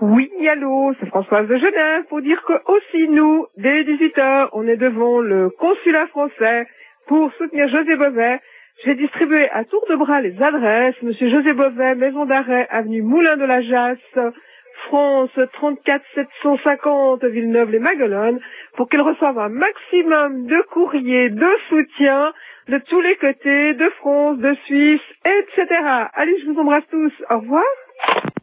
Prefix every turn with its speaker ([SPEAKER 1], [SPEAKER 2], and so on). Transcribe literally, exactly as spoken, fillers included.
[SPEAKER 1] Oui, allô, c'est Françoise de Genève pour dire que aussi nous, dès dix-huit heures, on est devant le consulat français pour soutenir José Bové. J'ai distribué à tour de bras les adresses. Monsieur José Bové, maison d'arrêt, avenue Moulin de la Jasse, France trente-quatre sept cent cinquante, Villeneuve-les-Maguelones, pour qu'il reçoive un maximum de courriers, de soutien de tous les côtés, de France, de Suisse, et cetera. Allez, je vous embrasse tous. Au revoir.